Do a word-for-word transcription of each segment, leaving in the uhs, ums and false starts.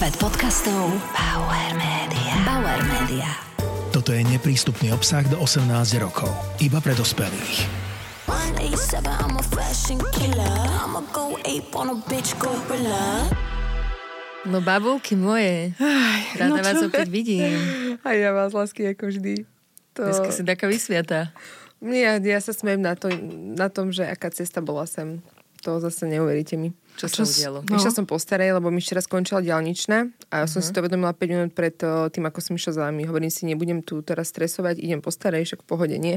Svet podcastov Bauer Media. Bauer Media. Toto je neprístupný obsah do osemnásť rokov. Iba pre dospelých. No babulky moje, rada no vás opäť vidím. A ja vás, lásky, ako vždy. To... Dneska si taká vysviatá. Ja, ja sa smejem na, to, na tom, že aká cesta bola sem. To zase neuveríte mi. Čo, čo sa udialo? No. Išla som po starej, lebo mi včera skončila diaľničná a ja som uh-huh. si to vedomila päť minút pred tým, ako som išla za vami. Hovorím si, nebudem tu teraz stresovať, idem po starej, však v pohode, nie.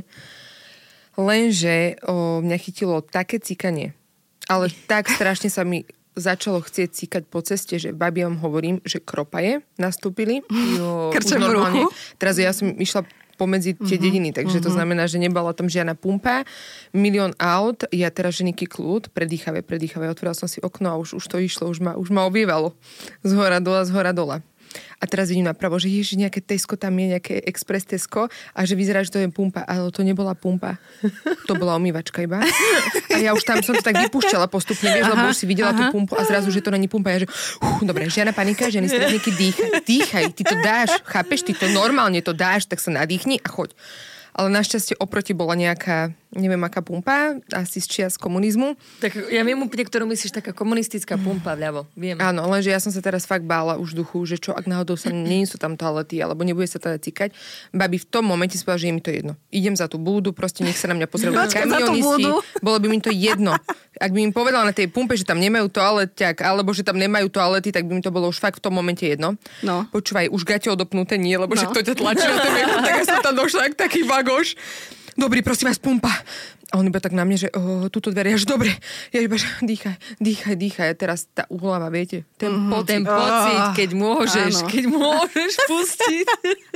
Lenže o, mňa chytilo také cikanie. Ale tak strašne sa mi začalo chcieť cíkať po ceste, že babi vám hovorím, že kropaje nastúpili. Jo, krčem v ruchu. Teraz ja som išla pomedzi tie uh-huh, dediny, takže uh-huh. to znamená, že nebola tam žiadna pumpa, milión aut, ja teraz ženiky kľud, predýchavé, predýchavé, otvorila som si okno a už, už to išlo, už ma, už ma obievalo. Z hora dola, z hora dola. A teraz vidím napravo, že ježiš, nejaké Tesco tam je, nejaké Express Tesco a že vyzerá, že to je pumpa, ale to nebola pumpa. To bola omývačka iba. A ja už tam som to tak vypúšťala postupne, vieš, aha, lebo už si videla aha. tú pumpu a zrazu, že to není pumpa. Ja že, uh, dobre, žiadna panika, ženy stredníky, dýchaj, dýchaj, ty to dáš, chápeš, ty to normálne to dáš, tak sa nadýchni a choď. Ale našťastie oproti bola nejaká, neviem aká pumpa, asi z čias komunizmu. Tak ja viem úplne, ktorú myslíš, taká komunistická pumpa vľavo, viem. Áno, lenže ja som sa teraz fakt bála už duchu, že čo, ak náhodou sa nie sú tam toalety, alebo nebude sa teda cikať. Babi v tom momente si povedala, že je mi to jedno. Idem za tú búdu, proste nech sa na mňa pozerajú kamionisti, bolo by mi to jedno. Ak by mi povedala na tej pumpe, že tam nemajú toaleťak, alebo že tam nemajú toalety, tak by mi to bolo už fakt v tom momente jedno. No. Počúvaj, už gate odopnuté nie, lebo no. že to ťa tlačí na tom, tak ja som tam došla, jak taký vagoš. Dobrý, prosím vás, pumpa. A on iba tak na mne, že oh, túto dvere, až dobre. Ja iba, že dýchaj, dýchaj, dýchaj. A teraz tá úhlava, viete, ten mm-hmm. pocit. Ten pocit, keď môžeš, áno. keď môžeš pustiť.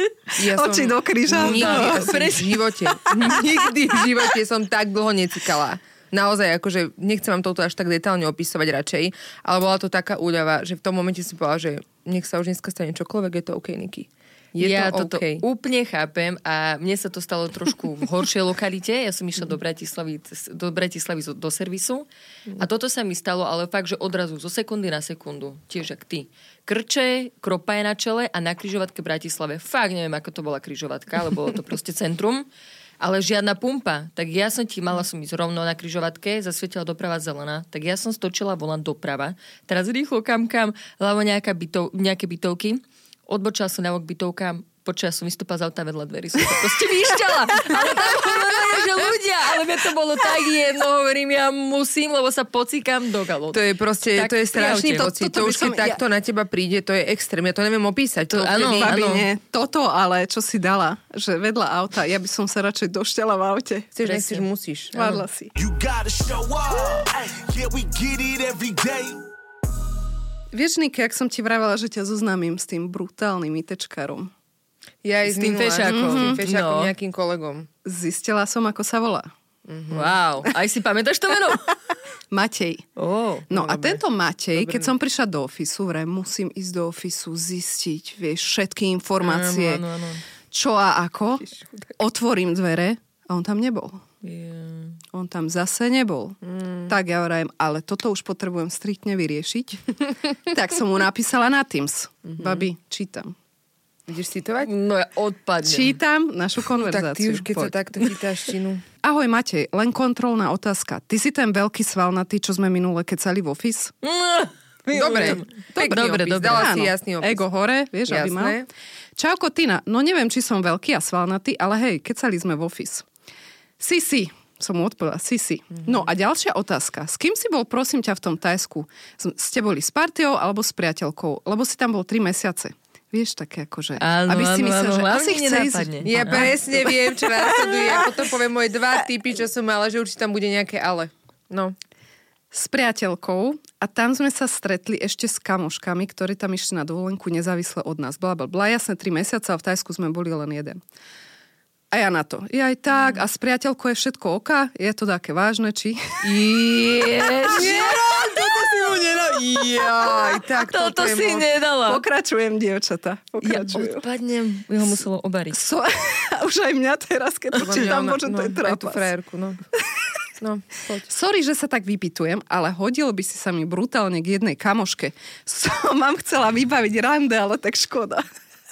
Ja oči do kríža. Nikdy no, v živote, nikdy v živote som tak dlho necikala. Naozaj, akože nechcem vám toto až tak detálne opisovať radšej, ale bola to taká úľava, že v tom momente si povedala, že nech sa už dneska stane čokoľvek, je to OK, Niky. Je ja to toto okay. úplne chápem a mne sa to stalo trošku v horšej lokalite. Ja som išla do Bratislavy, do Bratislavy do servisu a toto sa mi stalo, ale fakt, že odrazu zo sekundy na sekundu, tiež jak ty. Krče, kropaje na čele a na križovatke v Bratislave. Fakt neviem, ako to bola križovatka, lebo bolo to proste centrum. Ale žiadna pumpa. Tak ja som ti, mala som ísť rovno na križovatke, zasvietila doprava zelená, tak ja som stočila volant doprava. Teraz rýchlo kam kam, lebo nejaká bytov, nejaké bytovky. Odbočila som na vok bytovkám, počas som vystúpala z auta vedľa dverí, som to proste vyšťala. Ale tam hovorím, že ľudia, ale mne to bolo tak jedno, hovorím, ja musím, lebo sa pocíkam do galot. To je proste, tak, to je strašný pocit. To, to, to už keď som, takto ja... na teba príde, to je extrém. Ja to neviem opísať. To, to, áno, áno. Toto, ale čo si dala, že vedľa auta, ja by som sa radšej došťala v aute. Chceš, nechceš, musíš. Vádla si. Vieš, Niky, ak som ti vravela, že ťa zoznámim s tým brutálnym ITčkarom. Ja aj s tým fešákom. Mm-hmm. S tým fešákom, no. Nejakým kolegom. Zistila som, ako sa volá. Mm-hmm. Wow. Aj si pamätáš to meno? Matej. Oh, no, no a dobre. Tento Matej, dobre. Keď som prišla do ofisu, vraj musím ísť do ofisu, zistiť, vieš, všetky informácie, áno, áno, áno. čo a ako. Otvorím dvere a on tam nebol. Yeah. On tam zase nebol. Mm. Tak ja vrajem, ale toto už potrebujem striktne vyriešiť. Tak som mu napísala na Teams. Mm-hmm. Babi, čítam. Ideš citovať? No ja odpadnem. Čítam našu konverzáciu. Tak ty už keď Poď. Sa takto chytáš činu. Ahoj Matej, len kontrolná otázka. Ty si ten veľký svalnatý, čo sme minule kecali v office? Mm. Dobre, dobre, dobre, dobre. Dala si jasný opis. Ego hore, vieš, jasné. Aby mal. Čauko Tina, no neviem, či som veľký a svalnatý, ale hej, kecali sme v office. Si, si. Som mu odpovedala, si, si. Mm-hmm. No a ďalšia otázka. S kým si bol, prosím ťa, v tom Tajsku? Ste boli s partiou alebo s priateľkou? Lebo si tam bol tri mesiace. Vieš, také akože... Áno, aby si áno, myslel, áno, že asi chce ísť... Ja presne viem, čo následuje. Ja potom poviem moje dva typy, čo som mala, že určite tam bude nejaké ale. No. S priateľkou a tam sme sa stretli ešte s kamoškami, ktorí tam išli na dovolenku nezávisle od nás. Bla, bla, bla. Jasne, tri mesiace a v Tajsku sme boli len jeden. A ja na to. Ja aj tak, a s priateľkou je všetko oka? Je to také vážne, či? Ježiš. Toto si mu nedala. Jaj, tak toto si mož... nedala. Pokračujem, dievčatá. Pokračujem. Ja odpadnem. Ja ho muselo obariť. So, už aj mňa teraz, keď to čítam, možno to je trápas. Aj tú frajerku, no. No, poď. Sorry, že sa tak vypytujem, ale hodil by si sa mi brutálne k jednej kamoške. Som mám chcela vybaviť rande, ale tak škoda.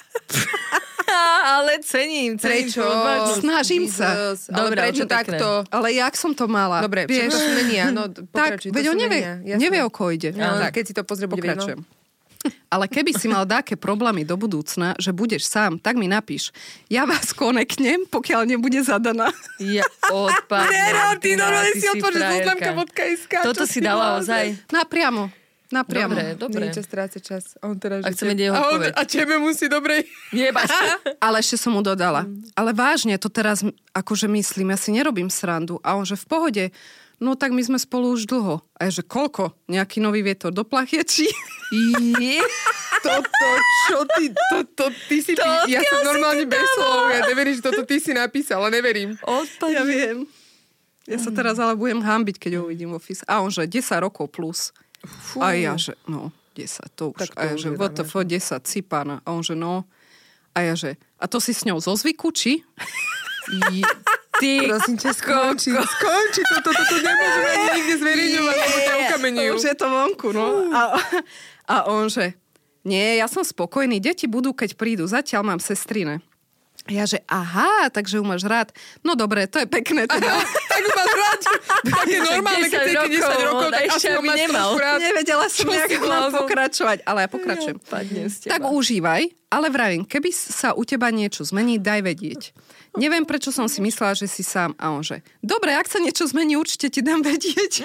Ale cením, cením. Prečo? Snažím sa. Jesus. Ale Dobre, prečo to pekné. takto? Ale jak som to mala? Dobre, vieš? to sú menia. No, Tak, pokračuj, to veď sú on nevie, menia, jasné. nevie, o koho ide. No, Tak, keď si to pozrie, bude vedieť, pokračujem. no. Ale keby si mal dáke problémy do budúcna, že budeš sám, tak mi napíš. Ja vás koneknem, pokiaľ nebude zadaná. Ja odpadnem. Nero, ty Tina, normálne ty si otvoríš frajerka. zoznamka bodka es ká. Toto si dala ozaj. Napriamo. Napriamo. Dobre, dobre. Nie, čo stráca čas. On teraz, A že chcem tebe- vedieť jeho a, on, odpoveď. a tebe musí dobre. Jebať. Ale ešte som mu dodala. Ale vážne, to teraz akože myslím, ja si nerobím srandu. A on, že v pohode, no tak my sme spolu už dlho. A ja, že koľko? Nejaký nový vietor do plachiečí? Je. Toto, čo ty, toto, ty si, ty, ja som normálne bez slov, ja neverím, že toto ty si napísala, neverím. Odpadnem. Ja viem. Ja sa teraz ale budem hambiť, keď ho uvidím v office. A on, že desať rokov plus. Fú. A ja, že no, desať, to už. Tak to a ja, už že je vé té ef, desať, cipána. A on, že no. A ja, že a to si s ňou zo zvyku, či? Je. Ty Prosím ťa, skonči, skonči, toto, toto nemôžeme ani nikde zverejňovať, lebo ťa ukameňujú. Už je to vonku, no. A, a on, že nie, ja som spokojný, deti budú, keď prídu. Zatiaľ mám sestrine. Ja, že aha, takže ju máš rád. No dobre, to je pekné teda. Tak ju máš rád, také normálne, keď si desať rokov, tak asi ho máš trošku rád. Nevedela som, Čo jak si mám blázon? pokračovať, ale ja pokračujem. Odpadnem z teba. Tak užívaj, ale vravím, keby sa u teba niečo zmení, daj vedieť. Neviem, prečo som si myslela, že si sám. A on že, dobre, ak sa niečo zmení, určite ti dám vedieť.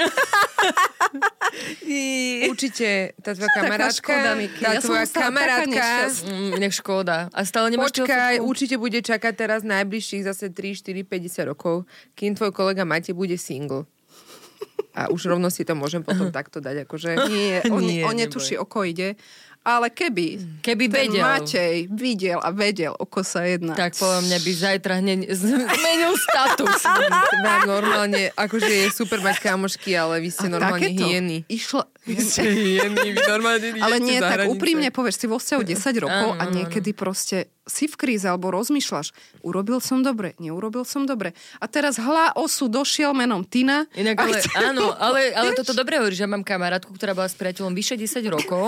Určite, tá tvoja Taká kamarátka, škoda, Miki. tá Ja som tvoja sa taká kamarátka, nešťastná. Mm, nech škoda. A stále nemáš počkaj, telefónku? určite bude čakať teraz najbližších zase tri, štyri, päťdesiat rokov, kým tvoj kolega Matej bude single. A už rovno si to môžem potom takto dať, akože... Nie, on, Nie, on neboj. netuší, o ko ide. Ale keby, Keby ten vedel. Matej videl a vedel, o ko sa jedná. Tak podľa mňa by zajtra hneď zmenil status. Vám normálne, akože je super mať kamošky, ale vy ste A normálne takéto hyeny. Išlo... Vy ste hyeny, vy normálne idete Ale nie, za tak hranice. úprimne povieš, si vo vzťahu desať rokov Áno, a áno, niekedy proste si v kríze alebo rozmýšľaš, urobil som dobre, neurobil som dobre. A teraz hľa osu došiel menom Tina. Inak a ale, chce- áno, ale, ale toto dobre hovorí, že mám kamarátku, ktorá bola s priateľom vyše desať rokov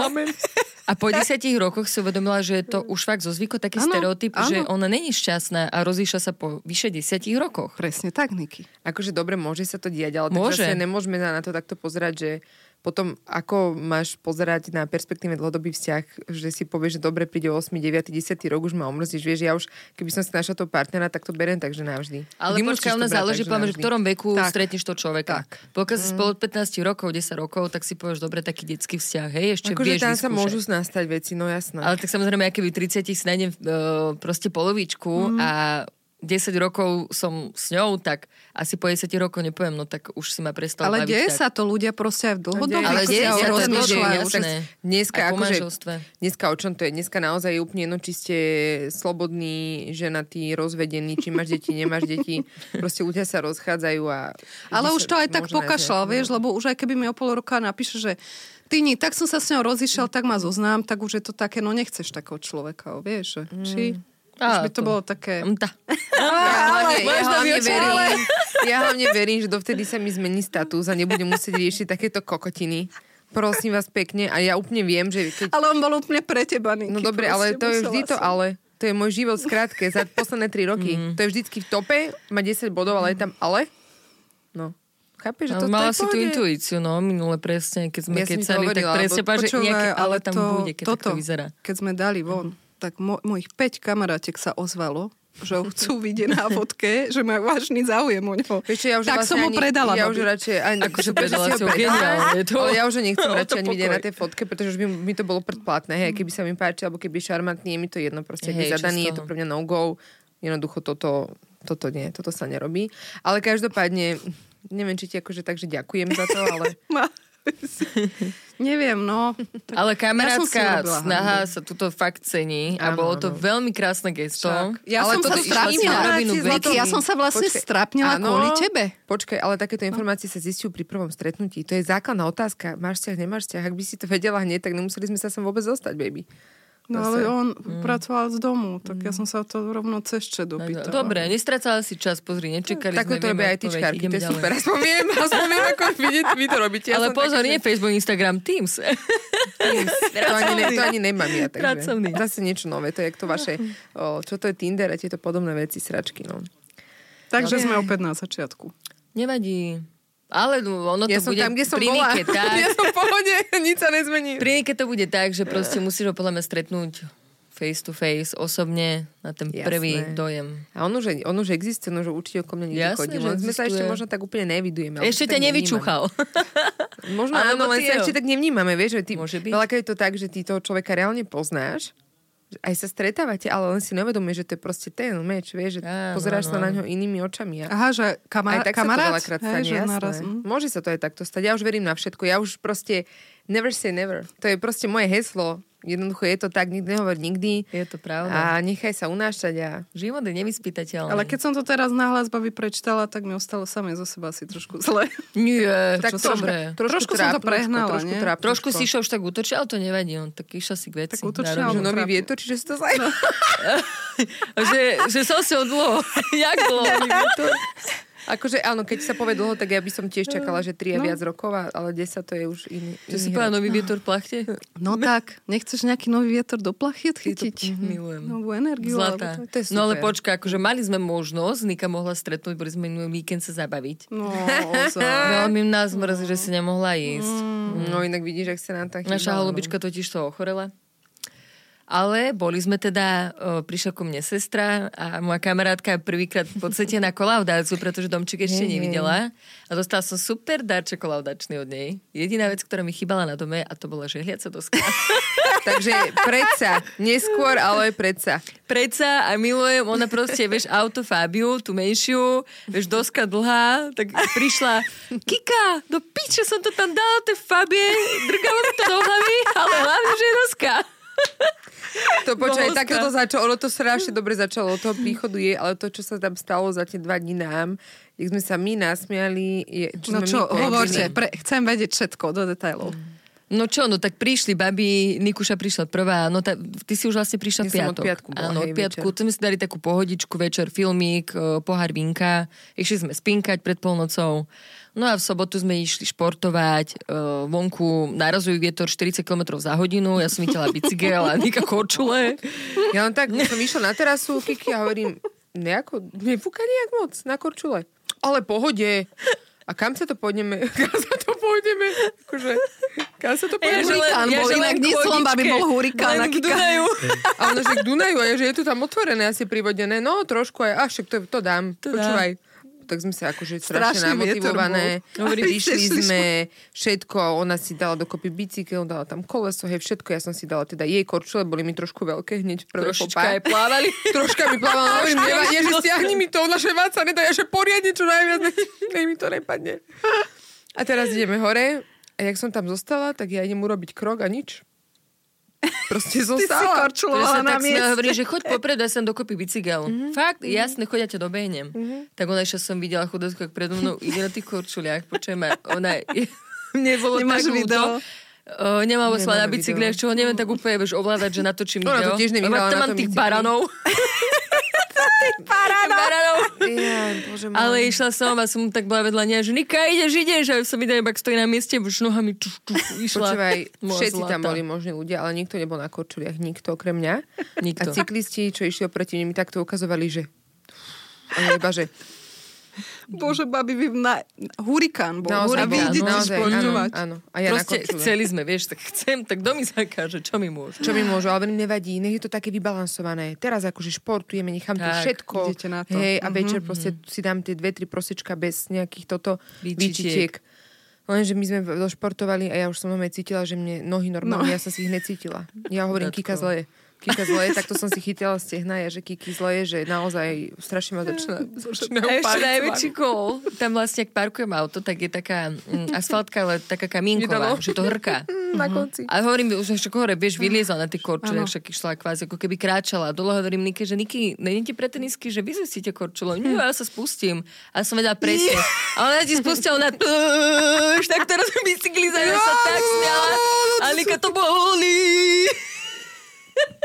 a po desiatich rokoch si uvedomila, že je to už fakt zo zvyku taký Áno, stereotyp, áno. že ona není šťastná a rozíšla sa po vyše desiatich rokoch. Presne tak, Niky. Akože dobre, môže sa to diať, ale Môže. tak zase nemôžeme na to takto pozerať, že potom ako máš pozerať na perspektíve dlhodobý vzťah, že si povieš, že dobre, príde osem, deväť, desať rok, už ma omrzíš, vieš, ja už, keby som si našla toho partnera, tak to beriem takže navždy. Ale Vy počkaj, musíš ono to brať záleží, takže poviem, že v navždy. ktorom veku Tak. stretneš toho človeka. Tak. Pokiaľ si spolu od pätnásť rokov, desať rokov, tak si povieš, dobre, taký detský vzťah, hej, ešte Akože vieš tam sa vyskúšať. môžu nastať veci, no jasné. Ale tak samozrejme, ja keby v tridsiatich si nájdem uh, proste polovičku mm. a desať rokov som s ňou, tak asi po desať rokov nepoviem, no tak už si ma prestal Ale baviť. deje tak. sa to ľudia proste aj v dlhodobých Ale deje vzťahoch sa to, rozmýšľajú. deje, jasné. Dneska, Aj po akože, manželstve. dneska o čom to je? Dneska naozaj je úplne jedno, či ste slobodní, ženatí, rozvedení, či máš deti, nemáš deti. Proste ľudia sa rozchádzajú a... Ale ľudí už sa to aj tak môže nájsť, pokašľal, no. vieš, lebo už aj keby mi o pol roka napíše, že Tini, tak som sa s ňou rozišiel, tak ma zoznám, tak už je to také, no nechceš takého človeka, vieš, že či... Už by to, to- bolo také... Mta. Ja hlavne, ja, Možno hlavne viac, verím, ale- ja hlavne verím, že dovtedy sa mi zmení status a nebudem musieť riešiť takéto kokotiny. Prosím vás pekne. A ja úplne viem, že keď... Ale on bol úplne pre teba, Niky. No dobre, ale to je vždy to ale. To je môj život skrátke za posledné tri roky. Mm. To je vždycky v tope, má desať bodov, ale je tam ale. No. Chápeš, že to, Mala to je si tú v pohode. intuíciu, no, minule presne, keď sme Ja som ti to kecali, tak hovorila, presne lebo páš, že Počúvaj, nejaké ale tam to, bude, keď toto, takto vyzerá. keď sme dali von, tak mo- mojich päť kamarátek sa ozvalo, že ho chcú vidieť na fotke, že majú vážny záujem o ňo. Vieš čo, ja už Tak vlastne som ho ani, predala, Ja babi. už radšej... Ani, Akože super, že predala si ho si ho predala. geniálne, to- Ale ja už ho nechcem O, radšej to ani vidieť pokoj. na tej fotke, pretože už by mi to bolo predplatné. Hej, keby sa mi páči, alebo keby je šarmantný, je mi to jedno. Proste, ak je Hej, čo zadaný, z je to toho? pre mňa no-go. Jednoducho toto, toto nie, toto sa nerobí. Ale každopádne, neviem, či ti akože takže ďakujem za to, ale... Ma- Neviem, no. Tak Ale ja som si kamarátska urobila snaha hanbu. sa tuto fakt cení a Áno, bolo to áno. veľmi krásne gesto. Však. Ja Ale som toto sa išla strapnila. si na rovinu Niky, veci. ja som sa vlastne Počkaj, strapnila áno. kvôli tebe. Počkaj, ale takéto informácie sa zistujú pri prvom stretnutí. To je základná otázka. Máš vzťah, nemáš vzťah? Ak by si to vedela hneď, tak nemuseli sme sa sem vôbec dostať, baby. No Zase. ale on mm. pracoval z domu, tak mm. ja som sa to rovno cez čet dopýtala. Dobre, nestracala si čas, pozri, nečakali tak sme. Tak to robia aj tyčkárky, to je ďalej. super. Aspoň viem, aspoň viem, ako vidieť, vy to robíte. Ja ale pozor, tak, nie že... Facebook, Instagram, Teams. Teams. to, ani ne, to ani nemám ja, takže Pracovný. Zase niečo nové, to je jak to vaše, o, čo to je Tinder a tieto podobné veci, sračky, no. Takže no, sme opäť na začiatku. Nevadí. Ale ono ja to bude tam, kde som pri bola. Nike tak. Ja som v pohode, nič sa nezmení. Pri Nike to bude tak, že proste musíš ho podľa mňa stretnúť face to face, osobne, na ten Jasné. prvý dojem. A on už, on už existuje, on už určite okolo mňa niekde chodí. Len sme sa ešte možno tak úplne nevidujeme. Ešte ťa nevyčúchal. Možno áno, len sa ešte tak nevnímame, vieš, že ty, veľakrát je to tak, že ty toho človeka reálne poznáš, aj sa stretávate, ale len si neuvedomuješ, že to je proste ten meč, vieš, že áno, pozeráš áno. sa na ňo inými očami. Aha, že kamar- aj tak kamarát? Sa to veľakrát stane, jasné. Naraz, hm? Môže sa to aj takto stať. Ja už verím na všetko. Ja už proste never say never. To je proste moje heslo. Jednoducho je to tak, nikdy nehovor nikdy. Je to pravda. A nechaj sa unášať. A... Život je nevyspytateľný. Ale keď som to teraz nahlas babi prečítala, tak mi ostalo samé zo seba asi trošku zle. Nie, tak čo trošku, trošku, trošku som to prehnala, trošku, nie? trošku, trošku si išla už tak útočil, ale to nevadí. On tak išla si k veci. Tak útočil, že nový vietor, čiže si to zaj... že, že som si odlo. Jak dlho? Akože áno, keď sa povie dlho, tak ja by som tiež čakala, že tri a no. viac rokov, ale desať to je už iný. Čo si povedal, nový vietor v plachte? No tak, nechceš nejaký nový vietor do plachiet chytiť? To milujem. Novú energiu. Zlatá. To, to je super. No ale počka, akože mali sme možnosť, Nika mohla stretnúť, boli sme minulý víkend sa zabaviť. No, ozaj. Veľmi nás mrzí, že si nemohla ísť. Mm. No inak vidíš, ak sa nám tak chýbala. Naša holubička totiž to ochorela. Ale boli sme teda, o, prišla ku mne sestra a moja kamarátka prvýkrát v podstate na kolaudáciu, pretože domček ešte nevidela. A dostala som super darček kolaudačný od nej. Jediná vec, ktorá mi chýbala na dome, a to bola žehliaca doska. Takže predsa, neskôr, ale predsa. Predsa a milujem, ona proste, vieš, auto Fabiu, tú menšiu, vieš, doska dlhá, tak prišla, Kika, do piče som to tam dala, tej Fabie, drgalo mi to do hlavy, ale hlavne, že je doska. To počkaj, tak to začalo, ono to strašne dobre začalo, od toho príchodu je, ale to, čo sa tam stalo za tie dva dní nám, jak sme sa my nasmiali, je, čo no sme čo, my hovorte, pre, chcem vedieť všetko do detailov. No čo, no tak prišli, babi, Nikuša prišla prvá, no ta, ty si už vlastne prišla v piatok. Od piatku bola, áno, od piatku, tu sme si dali takú pohodičku, večer, filmík, pohár vínka, išli sme spinkať pred polnocou. No a v sobotu sme išli športovať, uh, vonku nárazový vietor štyridsať kilometrov za hodinu, ja som vytiala bicykel a Nika korčule. Ja len tak, som išla na terasu, Kiki, a hovorím, nejako, nefúka nejak moc na korčule. Ale pohode. A kam sa to pôjdeme? Kam sa to pôjdeme? Akože, kam sa to pôjdeme? Hurikán ja, bol, že inak neslom, aby bol hurikán. Len k Dunaju. A ono, že k Dunaju, a že je to tam otvorené, asi privodené. No, trošku aj, a však to, to dám. To Počúvaj. Dám. Tak sme sa akože strašne namotivované. Prišli sme, všetko, ona si dala dokopy bicykel, dala tam koleso, hej, všetko. Ja som si dala teda jej korčule, boli mi trošku veľké hneď v prvé Trošička aj plávali. Troška mi plávali. Hovorím, nevadí, že stiahni mi to, naše váca nedá, ja že poriadne čo najviac, nech mi to nepadne. A teraz ideme hore a jak som tam zostala, tak ja idem urobiť krok a nič. Proste zostala. Ty si korčulovala na mieste. Tak hovorí, že choď popredu, ja som dokopy bicykel. Mm-hmm. Fakt, mm-hmm. jasne, choď, ja ťa dobehnem. Mm-hmm. Tak ona ešte som videla chudotku, ak predo mnou ide na tých korčuliach. Počujem, ona je, mne bolo Nemáš tak video? Uh, nemám vo na bicykliach, čo ho neviem tak úplne vieš, ovládať, že natočím video. Ona to tiež nevyhrala tam na mám tom tých bicykli. baranov. Paráda. baranov. Ja, bože môj. Ale išla som a som tak bola vedľa nej, že Nika, ideš, ideš. A som videla, jak stojí na mieste, už nohami čuf, čuf, išla. Počúvaj, Moja všetci zlata. tam boli možní ľudia, ale nikto nebol na korčuliach, nikto okrem mňa. Nikto. A cyklisti, čo išli oproti mne, mi takto ukazovali, že... A iba, že... Bože, babi, vy na... hurikán bol. Naozaj, a vy bol, idete naozaj, športovať. Áno, áno. A ja Proste na korčule. chceli sme, vieš, tak chcem, tak kto mi zakáže, čo mi môže? Čo mi môžu, ale nevadí, nech je to také vybalansované. Teraz akože športujeme, nechám tu Tak, všetko. idete na to. Hej, a večer Mhm. proste si dám tie dve, tri prosečka bez nejakých toto Výčitiek. výčitiek. Lenže my sme došportovali a ja už som normálne cítila, že mne nohy normálne, no. ja som si ich necítila. Ja hovorím, Datko. Kika zle. Kika zle, takto som si chytila stehna, ja, že Kiki zle, že naozaj strašne ma začína, začínajú A ešte páliť najväčší svaly. cool. Tam vlastne, ak parkujem auto, tak je taká mm, asfaltka, ale taká kamienková, Nedalo. že to hrká. Na konci. A hovorím, už však hore, vieš, vyliezla na tie korčule, Áno. však išla kvázi, ako keby kráčala. Dole hovorím Nike, že Niky, nejde ti pre tenisky, že vyzvestíte korčule. Nie, ja sa spustím. A som vedela presne. A ona ti spustila, ona už tak teraz bicyklizajú, sa tak smiala. A Nika to bolí.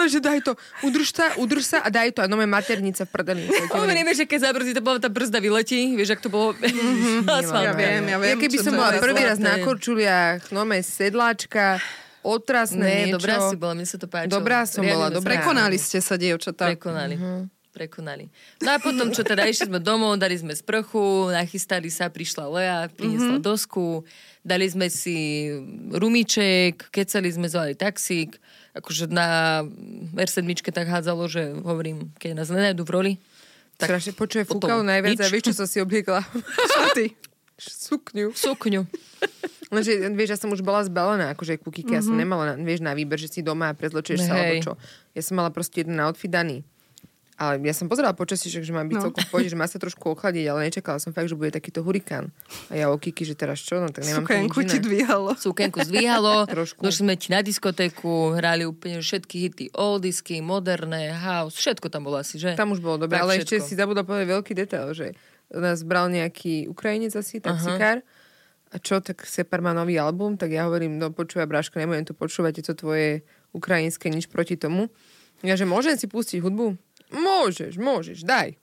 že daj to, udrž sa, udrž sa a daj to. A no moja maternica v prdeli. Hovoríme, že keď zabrzdí, to bola tá brzda vyletí. Vieš, ak to bolo... Ja viem, ja viem. Ja keby som bola prvý raz na korčuliach, no moja sedláčka, otrasné niečo. Dobrá si bola, mne sa to páčilo. Dobrá som bola, dobrá. Prekonali ste sa, dievčatá. Prekonali. Prekonali. No a potom, čo teda, išli sme domov, dali sme sprchu, nachystali sa, prišla Lea, priniesla dosku, dali sme si rumiček, kecali sme, zvali taxík, akože na er sedem tak hádzalo, že hovorím, keď nás nenajdu v roli, tak strašne počuje fúkalo najviac a vieš, čo som si obliekla? Šaty. Sukňu. Sukňu. Lenže, vieš, ja som už bola zbalená, akože ku Kike, ja som nemala, vieš, na výber, že si doma a prezločieš sa, alebo čo. Ja som mala proste jeden outfit daný. Ale ja som pozerala počasí, že mám byť no. celkom v pohode, že má sa trošku ochladiť, ale nečakala som fakt, že bude takýto hurikán. A ja o Kiki, že teraz čo? No tak nemám Sukenku ti dvíhalo. Sukenku zdvíhalo. Došli sme ti na diskotéku, hrali úplne všetky hity, oldisky, moderné, house, všetko tam bolo asi, že? Tam už bolo dobre, ale všetko. Ešte si zabudla povedať veľký detail, že nás bral nejaký Ukrajinec asi, taxikár. A čo, tak Separ má nový album, tak ja hovorím, no počúvaj, Bráško, nebudem to počúvať, je to tvoje ukrajinské, nič proti tomu. Ja, že môžem si pustiť hudbu? Môžeš, môžeš, daj.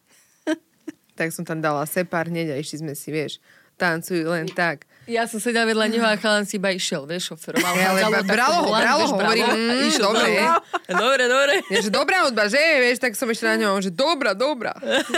Tak som tam dala Separ hneď a išli sme si, vieš, tancujú len tak. Ja som sedela vedľa neho a chalan si iba išiel, vieš, šoferoval. Ja, ale bralo ho, bralo ho, hovorím, mm, dobre. Dobre, dobre. Ja, že dobrá hudba, že, vieš, tak som ešte na ňom, že dobrá, dobrá.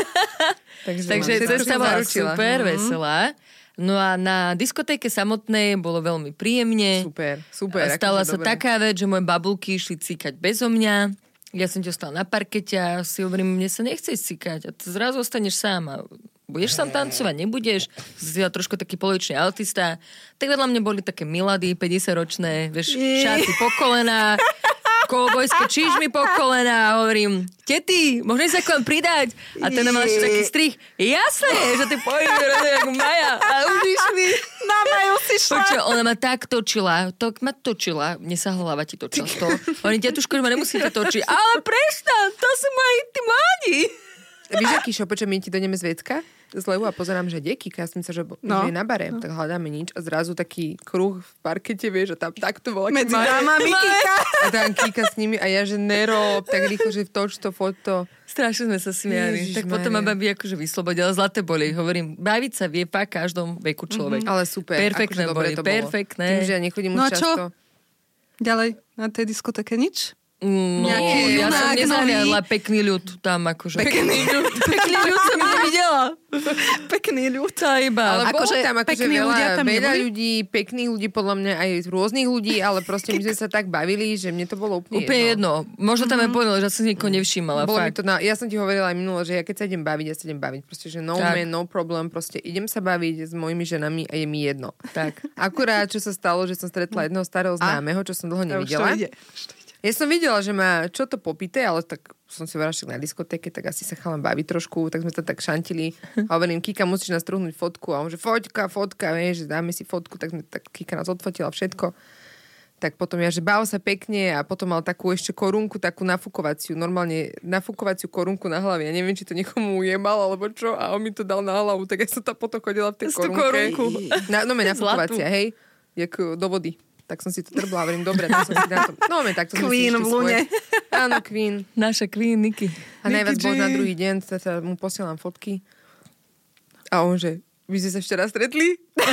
Takže, Takže cesta bola super, veselá. No a na diskotéke samotnej bolo veľmi príjemne. Super, super. Stala sa dobre. Taká vec, že moje babulky išli cíkať bezo mňa. Ja som ti ostala na parkete a si hovorím, mne sa nechce cíkať. A ty zrazu ostaneš sám a budeš tam tancovať, nebudeš. Si trošku taký poličný autista. Tak vedľa mňa boli také milady, päťdesiatročné, vieš, šaty po kolená, kovbojské čižmy po kolená a hovorím, tety, môžem sa k vám pridať? A ten má ešte taký strih. Jasné, že ty pojíš, ako Maja. A už išli. Na Maju si šla. Počuva, ona ma tak točila, to ma točila, mne sa hlava ti točila z toho. Oni, tetuško, ma nemusíte točiť. Ale prestaň, to sú moji tí mladí. Víš, aký šo, počujem, my ti dojdeme z Vecka zlevu a pozerám, že kde Kika, ja som sa, že, no. že je na bare, no. Tak hľadáme nič a zrazu taký kruh v parkete, vieš, a tam takto bola medzi dámami Kika. A tam Kika s nimi a ja, že nerob, tak rýchlo, že toč to foto. Strašne sme sa smiali. Tak potom ma babi akože vyslobodila, zlaté boli. Hovorím, baviť sa vie pa každom veku človek. Mm-hmm. Ale super. Perfektné akože boli, to perfektné. Tým, že ja nechodím no už často. Ďalej, na tej diskotéke nič? No, nejaký ja som nezahľadla pekný ľud tam akože. Pekný ľud. Pekný ľud som nevidela. Pekný ľud. Tá iba. Ale akože tam akože pekní veľa, ľudia tam veľa neboli? ľudí, pekných ľudí, podľa mňa aj rôznych ľudí, ale proste my sme sa tak bavili, že mne to bolo úplne, úplne jedno. jedno. Možno tam mm-hmm. aj povedal, že som nikoho nevšímala. Bolo fakt. Mi to na, ja som ti hovorila aj minule, že ja keď sa idem baviť, ja sa idem baviť. Proste, že no tak. Man, no problem. Proste idem sa baviť s mojimi ženami a je mi jedno. Tak. Akurát, čo sa stalo, že som stretla jedného starého známeho, čo som dlho nevidela. Ja som videla, že má čo to popité, ale tak som si vrašil na diskotéke, tak asi sa chalam baví trošku, tak sme to tak šantili. A hovorím, Kika, musíš nás trhnúť fotku. A on že foťka, fotka, vieš, dáme si fotku, tak, sme, tak Kika nás odfotila všetko. Tak potom ja, že bav sa pekne a potom mal takú ešte korunku, takú nafúkovaciu, normálne nafúkovaciu korunku na hlave. Ja neviem, či to niekomu ujemal, alebo čo, a on mi to dal na hlavu, tak ja som tam potom chodila v tej korunke. Na, no, nafúkovacia, hej, jak do vody. Tak som si to trbla, hovorím, dobre, tak som si na to... No, men, tak to Queen v lune. Áno, Queen. Naša Queen, Niky. A najviac bol na druhý deň, teda mu posielam fotky. A on, že vy ste sa včera stretli?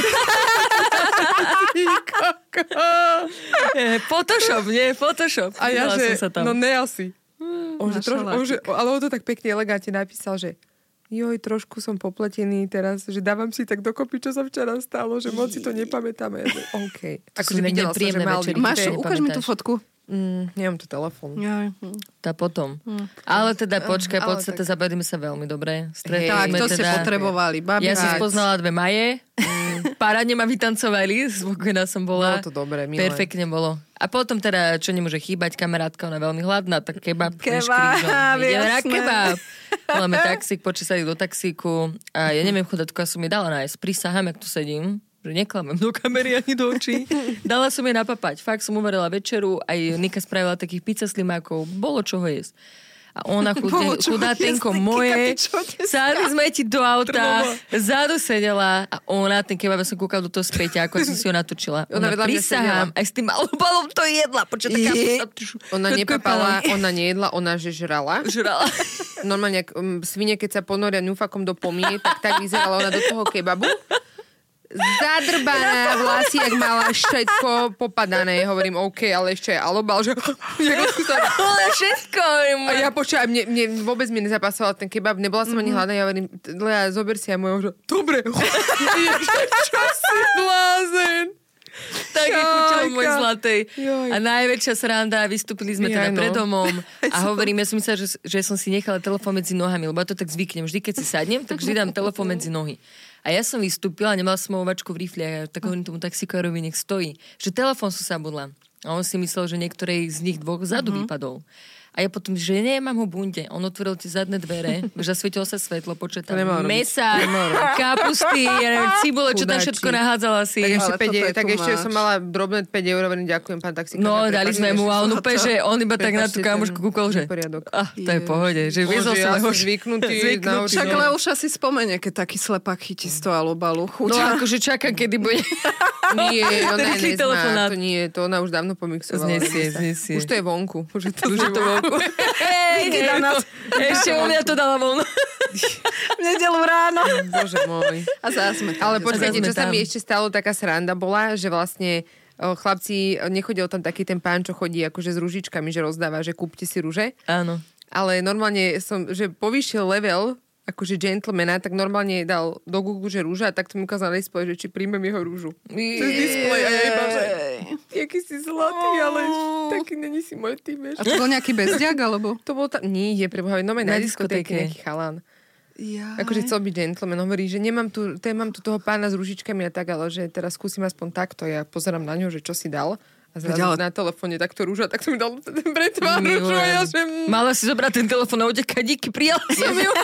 Photoshop, nie? Photoshop. A ja, že, no ne asi. On, že troš, on, že, ale on to tak pekne elegantne napísal, že joj, trošku som popletený teraz, že dávam si tak dokopy, čo sa včera stalo, že moc si to nepamätáme. Ja, že OK. Akože videla som, že mal byť. Máš, ukáž mi tú fotku. Mm, nemám tu telefón. Ja. Tá potom. Mm. Ale teda počkaj, uh, podstate tak... zabavili sa veľmi dobre. Hey, tak, to teda... ste potrebovali. Babi, ja som spoznala dve Maje. Mm. Parádne ma vytancovali. Spokojná som bola. Bolo to dobré, milé. Perfektne bolo. A potom teda, čo nemôže chýbať, kamarátka, ona veľmi hladná, tak kebab. Kebab, ideme na kebab. Voláme taxík, počísali do taxíku. A ja neviem, chodať, ja som mi dala nájsť. Prisahám, jak tu sedím. Že neklamem do kamery ani do očí. Dala som jej napapať. Fakt som uvarila večeru, aj Nika spravila takých pizza slimákov. Bolo čoho jesť. A ona chudne, chudátenko moje, sadli sme ti do auta, zadu sedela a ona, ten kebab, ja som kúkal do toho späť, ako som si ho natočila. Ona, ona prisahám, aj s tým alobalom to jedla. Počuť, taká... Ona nepapala, ona nejedla, ona že žrala. Žrala. Normálne, ak um, svine, keď sa ponoria ňufakom do pomie, tak tak vyzerala ona do toho kebabu. Zadrbaná vlasy, jak mala všetko popadané. Hovorím, OK, ale ešte aj alobal, že... Ale všetko. A ja počúvam, mne, mne vôbec mi nezapasoval ten kebab, nebola som ani hladná, ja hovorím, Lea, zober si aj môjho, že... Dobre. Čo si blázen? Tak je kučel môj zlatej. Joj. A najväčšia sranda, vystúpili sme teda ja, no. pred domom a hovorím, ja som myslela, že, že som si nechala telefón medzi nohami, lebo ja to tak zvyknem. Vždy, keď si sadnem, tak vždy dám telefón medzi nohy. A ja som vystúpila, nemala som ovačku v rifli a ja tak hovorím tomu taxikárovi, nech stojí. Že telefón som zabudla. A on si myslel, že niektorej z nich dvoch zadu uh-huh. vypadol. A ja potom, že nemám ho bunde. On otvoril tie zadné dvere, zasvietilo sa svetlo, počet tam mesa, kapusty, ja neviem, cibule, čo tam všetko nahádzala si. Tak ešte, päť, tak ešte som mala drobné päť eur, hovorím, ďakujem, pán taxikár. No, dali sme mu a on úplne, že on iba tak na tú kamošku kúkol, že ah, to je v pohode, že viezol sa ho zvyknutý. Však Leuša si spomenie, keď taký slepak chytí z toho alobalu. No, akože čakám, kedy bude. Nie, ona nezná, to nie, to ona už dávno pomixovala. Znesie, znesie. Už to je vonku. Už to je vonku. Hej, ešte u mňa to dala von. V nedelu ráno. Bože môj. A zás sme tam. Ale počkajte, čo sa mi ešte stalo, taká sranda bola, že vlastne o, chlapci, nechodil tam taký ten pán, čo chodí akože s ružičkami, že rozdáva, že kúpte si ruže. Áno. Ale normálne som, že povýšil level akože gentlemana, tak normálne dal do Google, že rúža a takto mi ukázal na display, že či príjmem jeho rúžu. Cez display a ja iba, že jaký si zlatý, ale taký není si môj tým, vieš. A to bol nejaký bezďak, alebo? To bol tam, nie, je prebohavé, no na, na diskotéke nejaký chalán. Ja. Akože chcel byť gentleman, hovorí, že nemám tu, te, mám tu toho pána s ružičkami a tak, ale že teraz skúsim aspoň takto. Ja pozerám na ňo, že čo si dal. A zrazu na telefóne takto rúža, tak som mi dal ten pretvár rúžu a ja, že... Mala si zobrať ten telefón a utekať, díky, prijala som ju.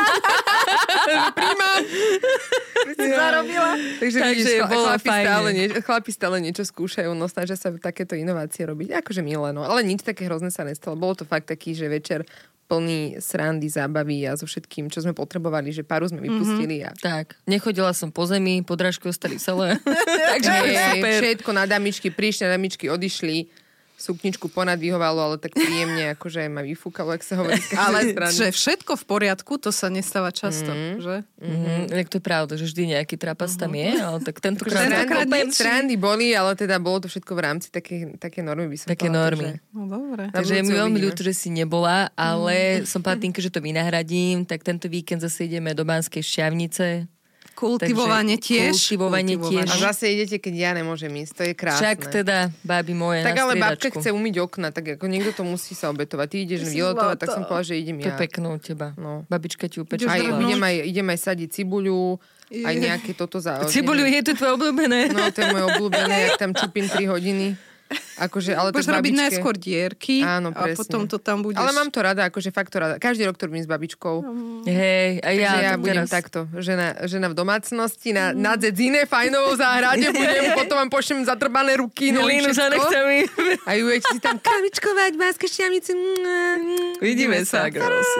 Príjmam. Zarobila. Takže, Takže vidíš, chlapi, stále nie, chlapi stále niečo skúšajú, no snažia sa takéto inovácie robiť. Akože milé, no. Ale nič také hrozné sa nestalo. Bolo to fakt taký, že večer plný srandy, zábavy a so všetkým, čo sme potrebovali, že páru sme vypustili. A... Tak, nechodila som po zemi, podrážky ostali celé. Takže hey, všetko na damičky, prišli na damičky, odišli, sukničku ponadvihovalo, ale tak príjemne, akože ma vyfúkalo, ak sa hovorí z každej strany. Ale že všetko v poriadku, to sa nestáva často, mm. že? Mm-hmm. Tak to je pravda, že vždy nejaký trapas tam je, ale tak tentokrát... Srandy, srandy boli, ale teda bolo to všetko v rámci také, také normy, by som Také povedala, normy. Takže... No dobre. Takže je mi veľmi ľúto, že si nebola, ale mm. som Patinka, že to vynahradím, tak tento víkend zase ideme do Banskej Šťavnice. Kultivovanie tiež. Kultivovanie tiež. A zase idete, keď ja nemôžem ísť. To je krásne. Však teda, báby moje, tak na ale striedačku. babka chce umyť okna, tak ako niekto to musí sa obetovať. Ty ideš vyletovať, tak som povedala, že idem ja. To peknú teba. No. Babička ti upečie. Aj, idem, aj, idem aj sadiť cibuľu, aj nejaké toto za... Cibuľu je to tvoje obľúbené. No, to je moje obľúbené, jak tam čupím tri hodiny. Akože, ale budeš robiť babičke... najskôr dierky. Áno, a potom to tam budeš... Ale mám to rada, akože fakt to rada. Každý rok to robím s babičkou. Mm. Hej, a ja, ja budem teraz... takto. Žena, žena v domácnosti, na, mm. na dzedzine, fajnovou záhrade, budem, potom vám pošlem zadrbané ruky, nohy, všetko. A jujete si tam kavičkovať, Banské Šťavnice. Vidíme sa, girls.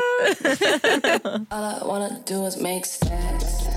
All I wanna do is make sex.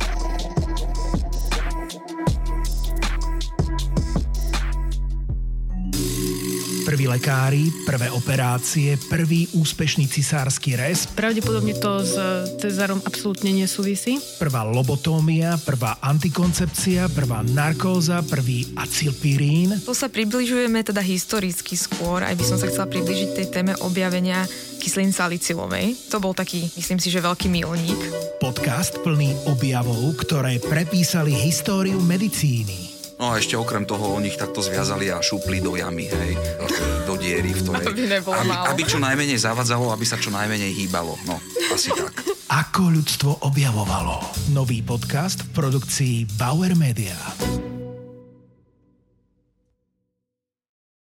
Prví lekári, prvé operácie, prvý úspešný cisársky rez. Pravdepodobne to s cezárom absolútne nesúvisí. Prvá lobotómia, prvá antikoncepcia, prvá narkóza, prvý acylpirín. Tu sa približujeme teda historicky skôr, aj by som sa chcela približiť tej téme objavenia kyseliny salicylovej. To bol taký, myslím si, že veľký milník. Podcast plný objavov, ktoré prepísali históriu medicíny. No a ešte okrem toho oni ich takto zviazali a šúpli do jamy, hej, do diery, v ktorej... Aby nebolo aby, málo. aby čo najmenej zavadzalo, aby sa čo najmenej hýbalo. No, asi tak. Ako ľudstvo objavovalo. Nový podcast v produkcii Bauer Media.